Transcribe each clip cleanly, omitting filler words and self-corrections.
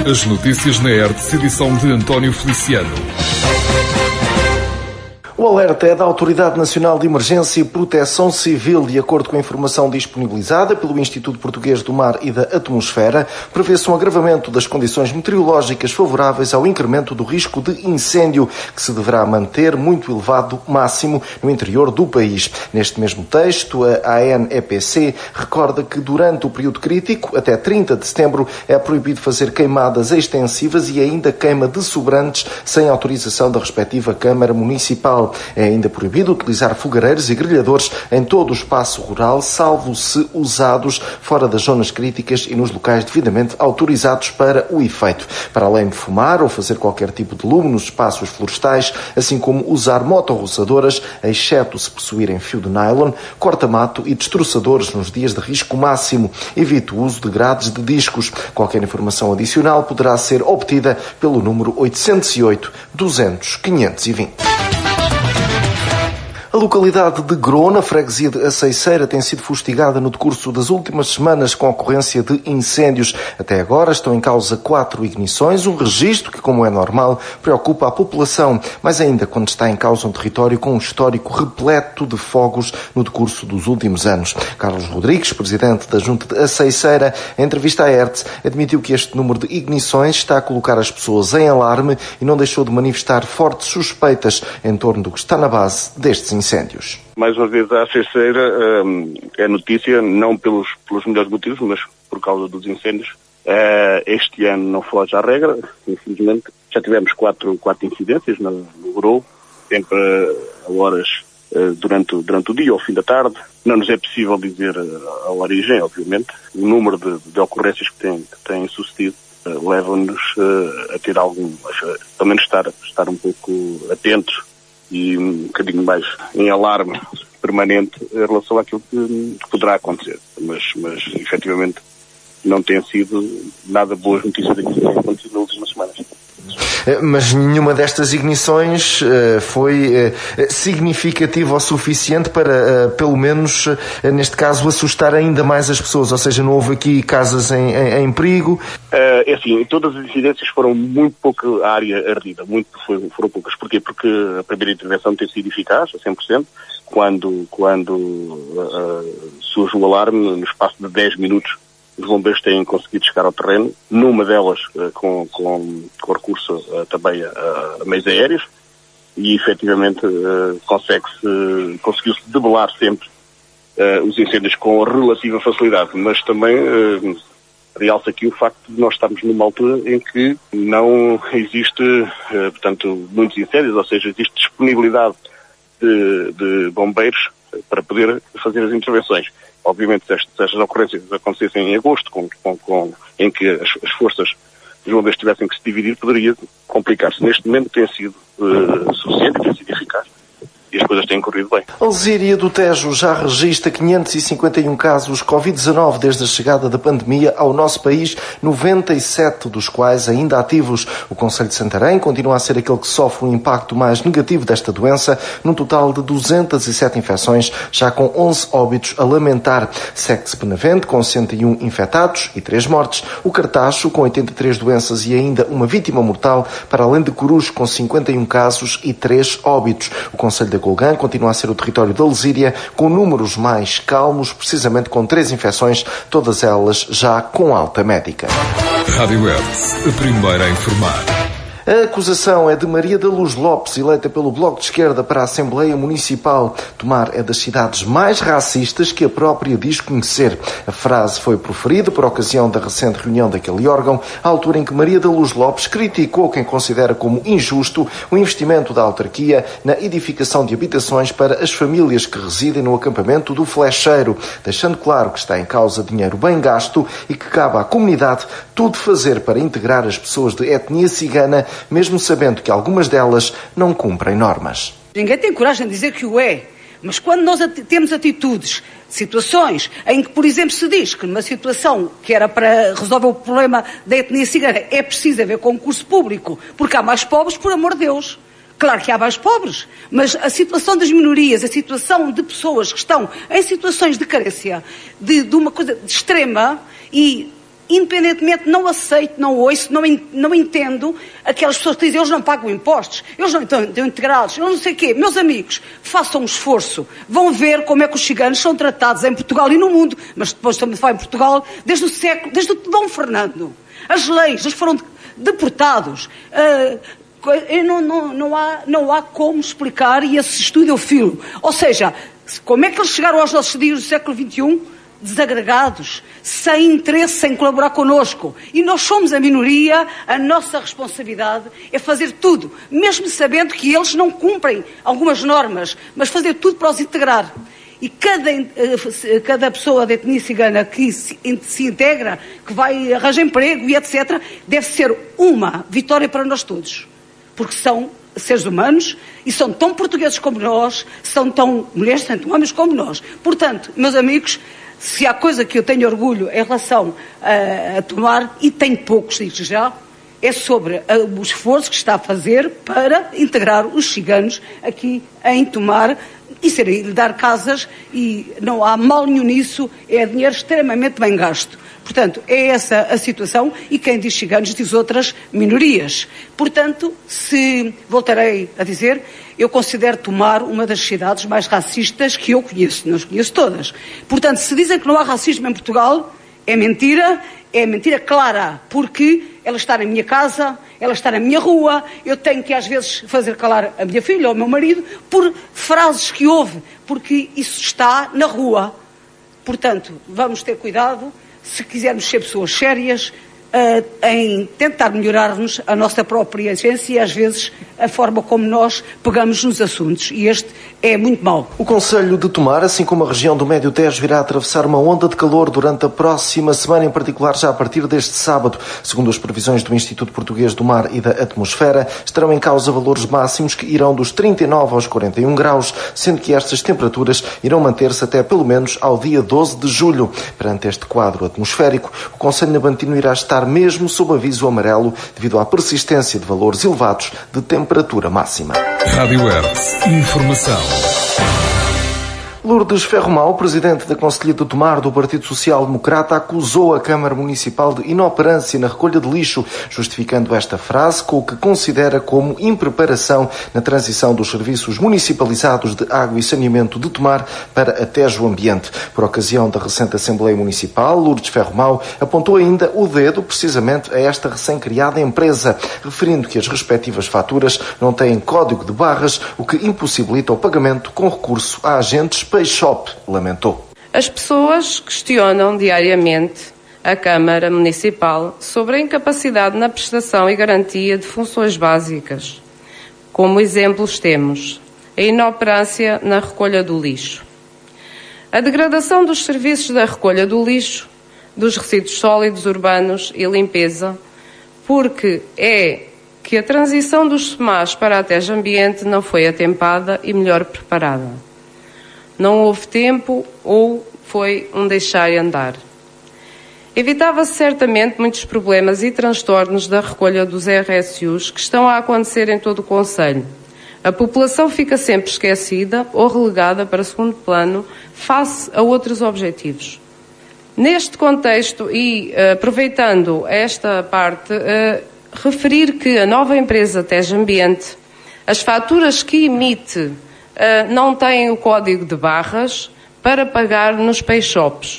As notícias na ERTE, edição de António Feliciano. O alerta é da Autoridade Nacional de Emergência e Proteção Civil. De acordo com a informação disponibilizada pelo Instituto Português do Mar e da Atmosfera, prevê-se um agravamento das condições meteorológicas favoráveis ao incremento do risco de incêndio, que se deverá manter muito elevado máximo no interior do país. Neste mesmo texto, a ANEPC recorda que durante o período crítico, até 30 de setembro, é proibido fazer queimadas extensivas e ainda queima de sobrantes sem autorização da respectiva Câmara Municipal. É ainda proibido utilizar fogareiros e grelhadores em todo o espaço rural, salvo se usados fora das zonas críticas e nos locais devidamente autorizados para o efeito. Para além de fumar ou fazer qualquer tipo de lume nos espaços florestais, assim como usar motorroçadoras, exceto se possuírem fio de nylon, corta-mato e destroçadores nos dias de risco máximo. Evite o uso de grades de discos. Qualquer informação adicional poderá ser obtida pelo número 808 200 520. A localidade de Grô, na freguesia de Aceiceira, tem sido fustigada no decurso das últimas semanas com a ocorrência de incêndios. Até agora estão em causa 4 ignições, um registro que, como é normal, preocupa a população, mas ainda quando está em causa um território com um histórico repleto de fogos no decurso dos últimos anos. Carlos Rodrigues, presidente da Junta de Aceiceira, em entrevista à ERTE, admitiu que este número de ignições está a colocar as pessoas em alarme e não deixou de manifestar fortes suspeitas em torno do que está na base destes incêndios. Mais uma vez a Aceiceira é notícia, não pelos melhores motivos, mas por causa dos incêndios. Este ano não foge à regra, infelizmente. Já tivemos quatro incidências no Grô, sempre a horas durante o dia ou ao fim da tarde. Não nos é possível dizer a origem, obviamente. O número de ocorrências que têm sucedido leva-nos a ter pelo menos estar um pouco atentos e um bocadinho mais em alarme permanente em relação àquilo que poderá acontecer. Mas efetivamente, não têm sido nada boas notícias daquilo que tem acontecido nas últimas semanas. Mas nenhuma destas ignições foi significativa o suficiente para, pelo menos, neste caso, assustar ainda mais as pessoas? Ou seja, não houve aqui casas em perigo? É assim, todas as incidências foram muito pouco a área ardida, foram poucas. Porquê? Porque a primeira intervenção tem sido eficaz, a 100%, quando surge o alarme, no espaço de 10 minutos, os bombeiros têm conseguido chegar ao terreno, numa delas com recurso também a meios aéreos, e efetivamente conseguiu-se debelar sempre os incêndios com relativa facilidade, mas também realça aqui o facto de nós estarmos numa altura em que não existe, portanto, muitos incêndios, ou seja, existe disponibilidade de bombeiros para poder fazer as intervenções. Obviamente, se estas ocorrências acontecessem em agosto, em que as forças dos bombeiros tivessem que se dividir, poderia complicar-se. Neste momento tem sido suficiente, tem sido eficaz. E as coisas têm corrido bem. Alzíria do Tejo já registra 551 casos Covid-19 desde a chegada da pandemia ao nosso país, 97 dos quais ainda ativos. O concelho de Santarém continua a ser aquele que sofre o impacto mais negativo desta doença, num total de 207 infecções, já com 11 óbitos a lamentar. Segue-se Benavente, com 101 infectados e 3 mortes. O Cartacho, com 83 doenças e ainda uma vítima mortal, para além de Corujo, com 51 casos e 3 óbitos. O concelho de Golgã continua a ser o território da Alzíria, com números mais calmos, precisamente com 3 infecções, todas elas já com alta médica. Rádio ERTE, a primeira a informar. A acusação é de Maria da Luz Lopes, eleita pelo Bloco de Esquerda para a Assembleia Municipal. Tomar é das cidades mais racistas que a própria diz conhecer. A frase foi proferida por ocasião da recente reunião daquele órgão, à altura em que Maria da Luz Lopes criticou quem considera como injusto o investimento da autarquia na edificação de habitações para as famílias que residem no acampamento do Flecheiro, deixando claro que está em causa dinheiro bem gasto e que cabe à comunidade tudo fazer para integrar as pessoas de etnia cigana, mesmo sabendo que algumas delas não cumprem normas. Ninguém tem coragem de dizer que o é, mas quando nós temos atitudes, situações em que, por exemplo, se diz que numa situação que era para resolver o problema da etnia cigana é preciso haver concurso público, porque há mais pobres, por amor de Deus. Claro que há mais pobres, mas a situação das minorias, a situação de pessoas que estão em situações de carência, de uma coisa extrema, e independentemente, não aceito, não ouço, não entendo aquelas pessoas que dizem eles não pagam impostos, eles não estão integrados, eles não sei o quê. Meus amigos, façam um esforço, vão ver como é que os ciganos são tratados em Portugal e no mundo, mas depois também vai em Portugal, desde o Dom Fernando. As leis, eles foram deportados. Não há como explicar, e esse estudo eu filo. Ou seja, como é que eles chegaram aos nossos dias do século XXI? Desagregados, sem interesse, sem colaborar connosco. E nós somos a minoria, a nossa responsabilidade é fazer tudo, mesmo sabendo que eles não cumprem algumas normas, mas fazer tudo para os integrar. E cada pessoa da etnia cigana que se integra, que vai arranjar emprego e etc., deve ser uma vitória para nós todos. Porque são seres humanos e são tão portugueses como nós, são tão mulheres, tanto homens como nós. Portanto, meus amigos, se há coisa que eu tenho orgulho em relação a Tomar, e tenho poucos disso já, é sobre o esforço que está a fazer para integrar os ciganos aqui em Tomar e lhe dar casas, e não há mal nenhum nisso, é dinheiro extremamente bem gasto. Portanto, é essa a situação, e quem diz ciganos diz outras minorias. Portanto, voltarei a dizer, eu considero Tomar uma das cidades mais racistas que eu conheço, não as conheço todas. Portanto, se dizem que não há racismo em Portugal, é mentira clara, porque ela está na minha casa, ela está na minha rua, eu tenho que às vezes fazer calar a minha filha ou o meu marido por frases que houve, porque isso está na rua. Portanto, vamos ter cuidado, se quisermos ser pessoas sérias, em tentar melhorar-nos a nossa própria essência e às vezes a forma como nós pegamos nos assuntos, e este é muito mau. O Concelho de Tomar, assim como a região do Médio Tejo, virá atravessar uma onda de calor durante a próxima semana, em particular já a partir deste sábado. Segundo as previsões do Instituto Português do Mar e da Atmosfera, estarão em causa valores máximos que irão dos 39 aos 41 graus, sendo que estas temperaturas irão manter-se até pelo menos ao dia 12 de julho. Perante este quadro atmosférico, o Concelho nabantino irá estar mesmo sob aviso amarelo devido à persistência de valores elevados de temperatura máxima. Rádio Hertz. Informação. Lourdes Ferromão, presidente da Conselhia de Tomar do Partido Social Democrata, acusou a Câmara Municipal de inoperância na recolha de lixo, justificando esta frase com o que considera como impreparação na transição dos serviços municipalizados de água e saneamento de Tomar para a Tejo Ambiente. Por ocasião da recente Assembleia Municipal, Lourdes Ferromão apontou ainda o dedo precisamente a esta recém-criada empresa, referindo que as respectivas faturas não têm código de barras, o que impossibilita o pagamento com recurso a agentes Peixop, lamentou. As pessoas questionam diariamente a Câmara Municipal sobre a incapacidade na prestação e garantia de funções básicas. Como exemplos temos a inoperância na recolha do lixo, a degradação dos serviços da recolha do lixo, dos resíduos sólidos urbanos e limpeza, porque é que a transição dos SEMAS para a Tejo Ambiente não foi atempada e melhor preparada. Não houve tempo ou foi um deixar andar. Evitava-se certamente muitos problemas e transtornos da recolha dos RSUs que estão a acontecer em todo o Concelho. A população fica sempre esquecida ou relegada para segundo plano face a outros objetivos. Neste contexto e aproveitando esta parte, referir que a nova empresa Tejo Ambiente, as faturas que emite não têm o código de barras para pagar nos Peixops.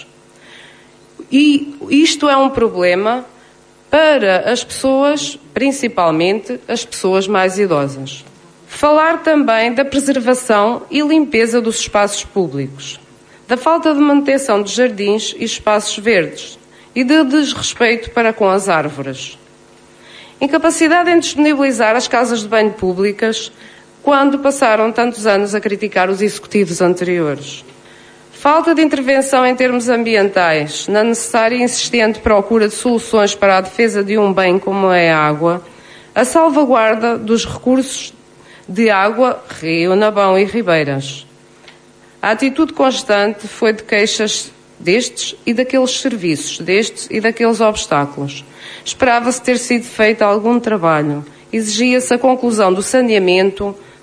E isto é um problema para as pessoas, principalmente as pessoas mais idosas. Falar também da preservação e limpeza dos espaços públicos, da falta de manutenção de jardins e espaços verdes e de desrespeito para com as árvores. Incapacidade em disponibilizar as casas de banho públicas quando passaram tantos anos a criticar os executivos anteriores. Falta de intervenção em termos ambientais, na necessária e insistente procura de soluções para a defesa de um bem como é a água, a salvaguarda dos recursos de água, rio, nabão e ribeiras. A atitude constante foi de queixas destes e daqueles serviços, destes e daqueles obstáculos. Esperava-se ter sido feito algum trabalho. Exigia-se a conclusão do saneamento,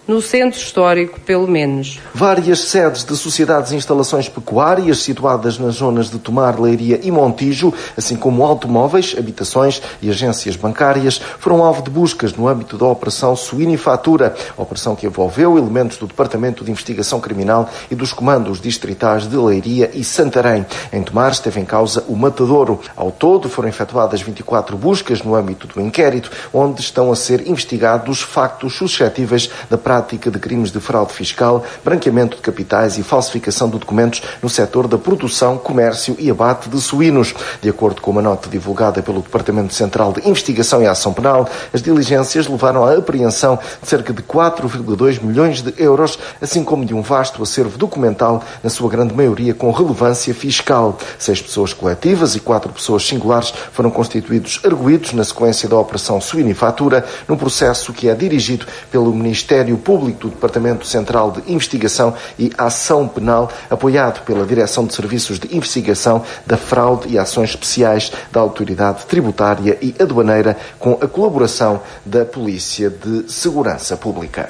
no centro histórico, pelo menos. Várias sedes de sociedades e instalações pecuárias situadas nas zonas de Tomar, Leiria e Montijo, assim como automóveis, habitações e agências bancárias, foram alvo de buscas no âmbito da Operação Suinifatura, operação que envolveu elementos do Departamento de Investigação Criminal e dos comandos distritais de Leiria e Santarém. Em Tomar esteve em causa o matadouro. Ao todo foram efetuadas 24 buscas no âmbito do inquérito, onde estão a ser investigados factos suscetíveis da prática de crimes de fraude fiscal, branqueamento de capitais e falsificação de documentos no setor da produção, comércio e abate de suínos. De acordo com uma nota divulgada pelo Departamento Central de Investigação e Ação Penal, as diligências levaram à apreensão de cerca de 4,2 milhões de euros, assim como de um vasto acervo documental, na sua grande maioria com relevância fiscal. 6 pessoas coletivas e 4 pessoas singulares foram constituídos arguidos na sequência da Operação Suinifatura, num processo que é dirigido pelo Ministério Público do Departamento Central de Investigação e Ação Penal, apoiado pela Direção de Serviços de Investigação da Fraude e Ações Especiais da Autoridade Tributária e Aduaneira, com a colaboração da Polícia de Segurança Pública.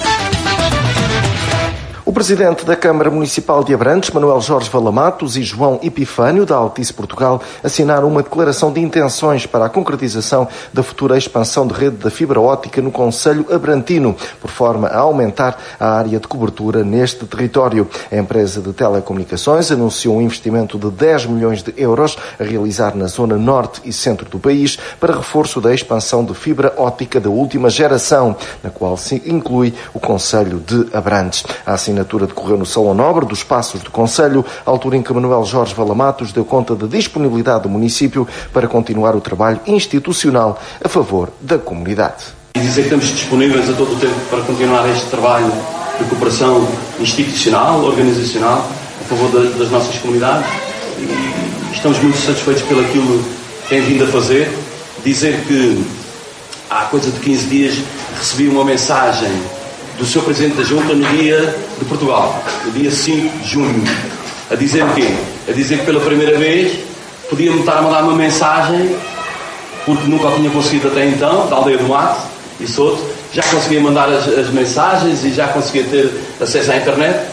O presidente da Câmara Municipal de Abrantes, Manuel Jorge Valamatos, e João Epifânio, da Altice Portugal, assinaram uma declaração de intenções para a concretização da futura expansão de rede da fibra óptica no concelho abrantino, por forma a aumentar a área de cobertura neste território. A empresa de telecomunicações anunciou um investimento de 10 milhões de euros a realizar na zona norte e centro do país para reforço da expansão de fibra óptica da última geração, na qual se inclui o concelho de Abrantes. A assinatura decorreu no Salão Nobre dos Passos do Concelho, altura em que Manuel Jorge Valamatos deu conta da disponibilidade do município para continuar o trabalho institucional a favor da comunidade. E dizer que estamos disponíveis a todo o tempo para continuar este trabalho de cooperação institucional, organizacional, a favor das nossas comunidades, e estamos muito satisfeitos pelo aquilo que tem vindo a fazer. Dizer que há coisa de 15 dias recebi uma mensagem do Sr. Presidente da Junta no dia de Portugal, no dia 5 de junho, a dizer o quê? A dizer que pela primeira vez podia-me estar a mandar uma mensagem, porque nunca o tinha conseguido até então, da Aldeia do Mato e Soto, já conseguia mandar as mensagens e já conseguia ter acesso à internet,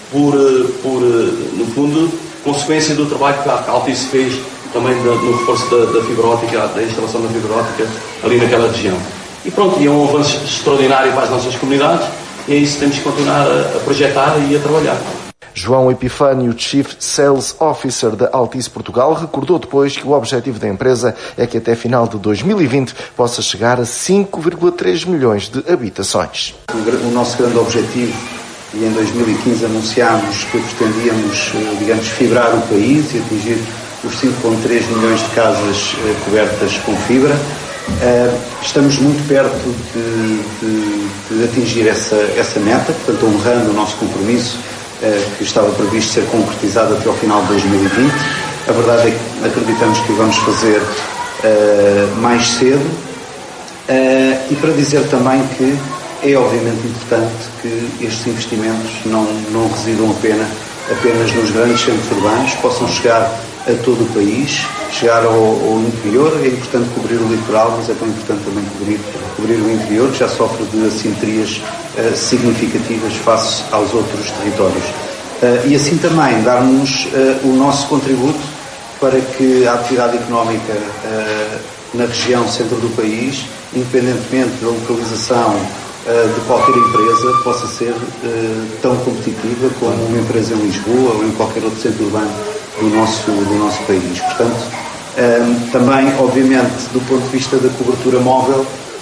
no fundo, consequência do trabalho que a Altice fez também no reforço da fibra óptica, da instalação da fibra óptica ali naquela região. E pronto, é um avanço extraordinário para as nossas comunidades, e é isso que temos que continuar a projetar e a trabalhar. João Epifânio, Chief Sales Officer da Altice Portugal, recordou depois que o objetivo da empresa é que até final de 2020 possa chegar a 5,3 milhões de habitações. O nosso grande objetivo, e em 2015 anunciámos que pretendíamos, fibrar o país e atingir os 5,3 milhões de casas cobertas com fibra. Estamos muito perto de atingir essa meta, portanto honrando o nosso compromisso que estava previsto ser concretizado até ao final de 2020. A verdade é que acreditamos que o vamos fazer mais cedo, e para dizer também que é obviamente importante que estes investimentos não residam apenas nos grandes centros urbanos, possam chegar a todo o país, chegar ao interior. É importante cobrir o litoral, mas é tão importante também cobrir o interior, que já sofre de assimetrias significativas face aos outros territórios. E assim também darmos o nosso contributo para que a atividade económica na região centro do país, independentemente da localização de qualquer empresa, possa ser tão competitiva como uma empresa em Lisboa ou em qualquer outro centro urbano do nosso país. Portanto, também, obviamente, do ponto de vista da cobertura móvel,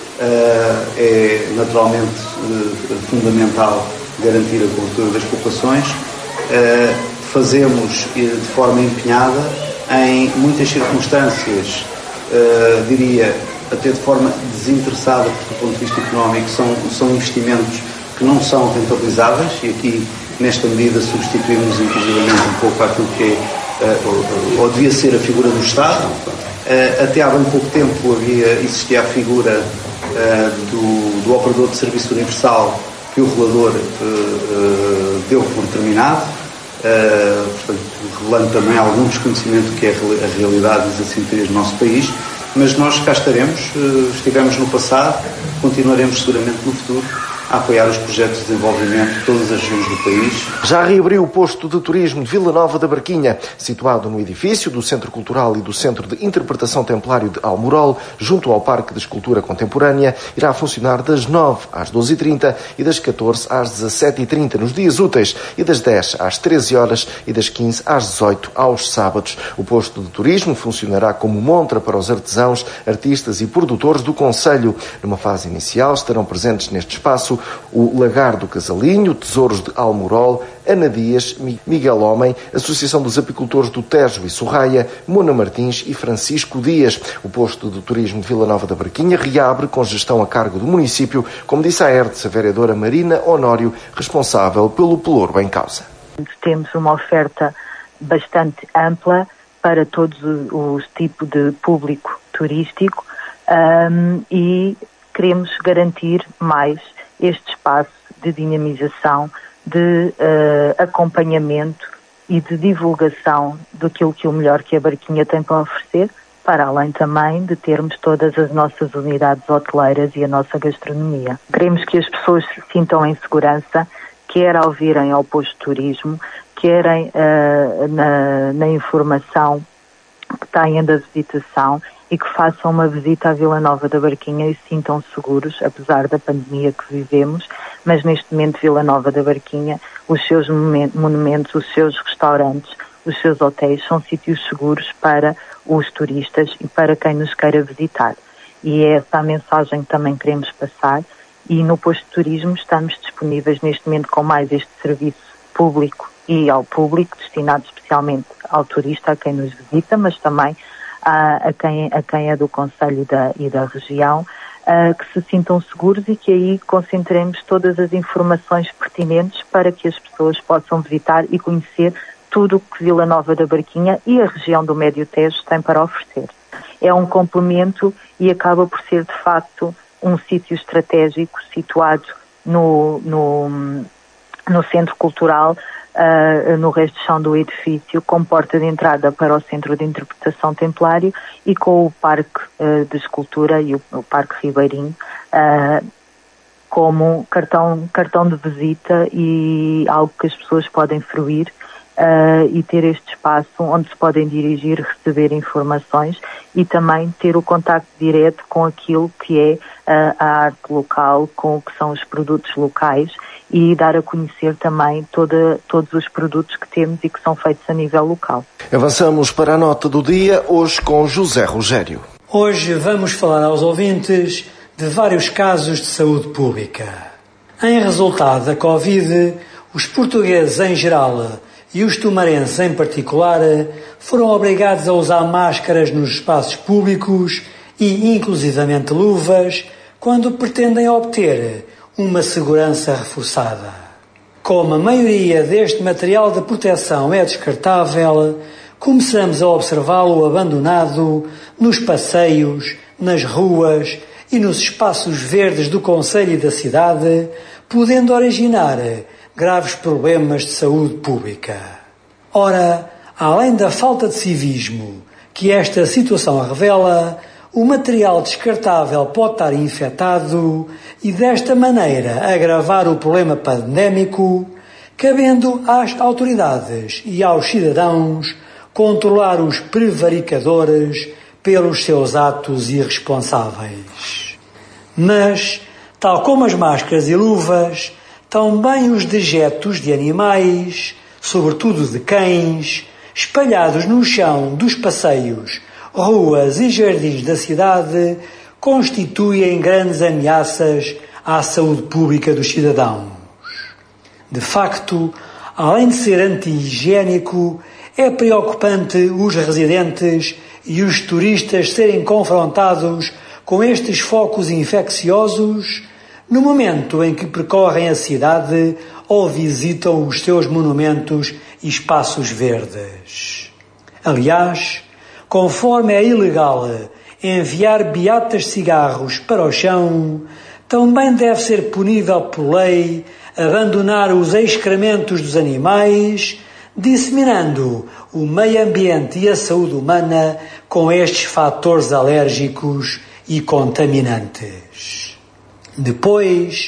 é naturalmente fundamental garantir a cobertura das populações. Fazemos de forma empenhada, em muitas circunstâncias, diria, até de forma desinteressada, porque do ponto de vista económico são investimentos que não são rentabilizáveis, e aqui, nesta medida, substituímos inclusivamente um pouco aquilo que é ou devia ser a figura do Estado. Até há bem pouco tempo existia a figura do operador de serviço universal, que o regulador deu por terminado, portanto, revelando também algum desconhecimento do que é a realidade das assimetrias do nosso país. Mas nós cá estaremos, estivemos no passado, continuaremos seguramente no futuro, a apoiar os projetos de desenvolvimento de todas as regiões do país. Já reabriu o posto de turismo de Vila Nova da Barquinha, situado no edifício do Centro Cultural e do Centro de Interpretação Templário de Almorol, junto ao Parque de Escultura Contemporânea. Irá funcionar das 9 às 12h30 e das 14 às 17h30 nos dias úteis e das 10 às 13 horas e das 15 às 18 aos sábados. O posto de turismo funcionará como montra para os artesãos, artistas e produtores do concelho. Numa fase inicial estarão presentes neste espaço o Lagar do Casalinho, Tesouros de Almorol, Ana Dias, Miguel Homem, Associação dos Apicultores do Tejo e Sorraia, Mona Martins e Francisco Dias. O posto de turismo de Vila Nova da Barquinha reabre com gestão a cargo do município, como disse à ERTS a vereadora Marina Honório, responsável pelo pelouro em causa. Temos uma oferta bastante ampla para todos os tipos de público turístico e queremos garantir mais este espaço de dinamização, de acompanhamento e de divulgação daquilo que o melhor que a Barquinha tem para oferecer, para além também de termos todas as nossas unidades hoteleiras e a nossa gastronomia. Queremos que as pessoas se sintam em segurança, quer ao virem ao posto de turismo, querem na informação que tenham da visitação e que façam uma visita à Vila Nova da Barquinha e se sintam seguros, apesar da pandemia que vivemos, mas neste momento Vila Nova da Barquinha, os seus monumentos, os seus restaurantes, os seus hotéis são sítios seguros para os turistas e para quem nos queira visitar. E é essa a mensagem que também queremos passar e no posto de turismo estamos disponíveis neste momento com mais este serviço público e ao público, destinado especialmente ao turista, a quem nos visita, mas também a quem é do concelho e da região, que se sintam seguros e que aí concentremos todas as informações pertinentes para que as pessoas possam visitar e conhecer tudo o que Vila Nova da Barquinha e a região do Médio Tejo têm para oferecer. É um complemento e acaba por ser, de facto, um sítio estratégico situado no centro cultural, no resto de chão do edifício, com porta de entrada para o Centro de Interpretação Templário e com o Parque de Escultura e o Parque Ribeirinho como cartão de visita e algo que as pessoas podem fruir e ter este espaço onde se podem dirigir, receber informações e também ter o contacto direto com aquilo que é a arte local, com o que são os produtos locais e dar a conhecer também todos os produtos que temos e que são feitos a nível local. Avançamos para a nota do dia, hoje com José Rogério. Hoje vamos falar aos ouvintes de vários casos de saúde pública. Em resultado da Covid, os portugueses em geral e os tumarenses em particular foram obrigados a usar máscaras nos espaços públicos e inclusivamente luvas quando pretendem obter uma segurança reforçada. Como a maioria deste material de proteção é descartável, começamos a observá-lo abandonado nos passeios, nas ruas e nos espaços verdes do concelho e da cidade, podendo originar graves problemas de saúde pública. Ora, além da falta de civismo que esta situação revela, o material descartável pode estar infectado e desta maneira agravar o problema pandémico, cabendo às autoridades e aos cidadãos controlar os prevaricadores pelos seus atos irresponsáveis. Mas, tal como as máscaras e luvas, também os dejetos de animais, sobretudo de cães, espalhados no chão dos passeios, ruas e jardins da cidade, constituem grandes ameaças à saúde pública dos cidadãos. De facto, além de ser anti-higiênico, é preocupante os residentes e os turistas serem confrontados com estes focos infecciosos no momento em que percorrem a cidade ou visitam os seus monumentos e espaços verdes. Aliás, conforme é ilegal enviar beatas de cigarros para o chão, também deve ser punível por lei abandonar os excrementos dos animais, disseminando o meio ambiente e a saúde humana com estes fatores alérgicos e contaminantes. Depois,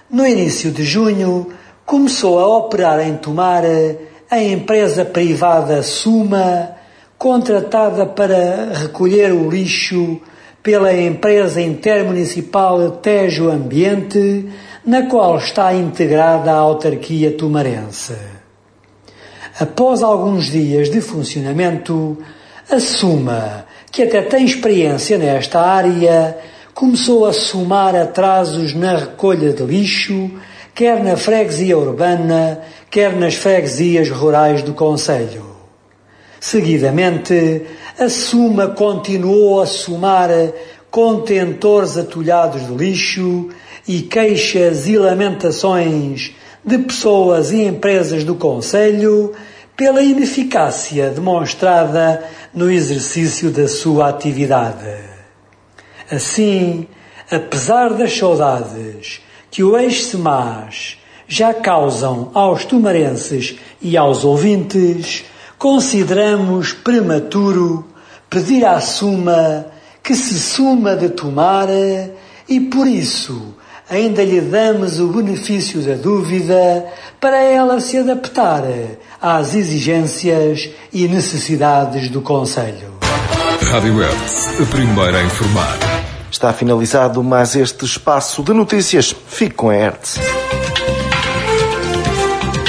no início de junho, começou a operar em Tomar a empresa privada Suma, contratada para recolher o lixo pela empresa intermunicipal Tejo Ambiente, na qual está integrada a autarquia tomarense. Após alguns dias de funcionamento, a Suma, que até tem experiência nesta área, começou a somar atrasos na recolha de lixo, quer na freguesia urbana, quer nas freguesias rurais do concelho. Seguidamente, a Suma continuou a somar contentores atulhados de lixo e queixas e lamentações de pessoas e empresas do concelho pela ineficácia demonstrada no exercício da sua atividade. Assim, apesar das saudades que o ex-SEMAS já causam aos tomarenses e aos ouvintes, consideramos prematuro pedir à Suma que se suma de Tomar e, por isso, ainda lhe damos o benefício da dúvida para ela se adaptar às exigências e necessidades do concelho. Rádio Hertz, a primeira a informar. Está finalizado mais este espaço de notícias. Fique com a Hertz.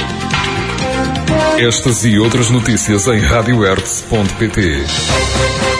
Estas e outras notícias em radiohertz.pt.